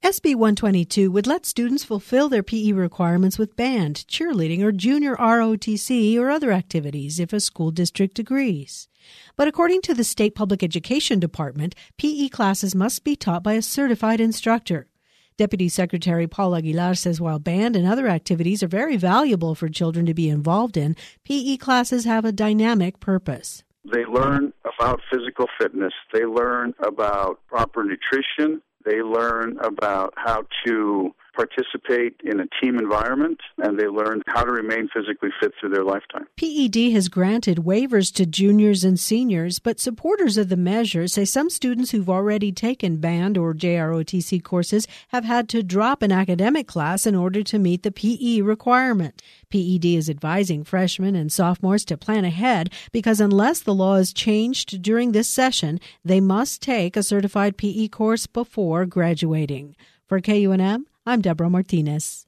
SB 122 would let students fulfill their PE requirements with band, cheerleading, or junior ROTC or other activities if a school district agrees. But according to the State Public Education Department, PE classes must be taught by a certified instructor. Deputy Secretary Paul Aguilar says while band and other activities are very valuable for children to be involved in, PE classes have a dynamic purpose. They learn about physical fitness. They learn about proper nutrition. They learn about how to participate in a team environment, and they learn how to remain physically fit through their lifetime. PED has granted waivers to juniors and seniors, but supporters of the measure say some students who've already taken band or JROTC courses have had to drop an academic class in order to meet the PE requirement. PED is advising freshmen and sophomores to plan ahead because unless the law is changed during this session, they must take a certified PE course before graduating. For KUNM, I'm Deborah Martinez.